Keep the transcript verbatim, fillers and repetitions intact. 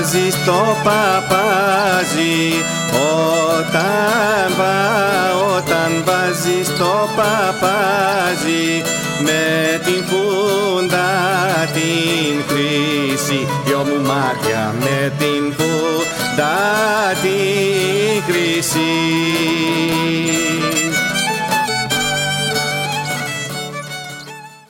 βάζεις το παπάζι, όταν, βα, όταν βάζεις το παπάζι, με την φούντα την χρήση, δυο μου μάτια με την φούντα την χρήση.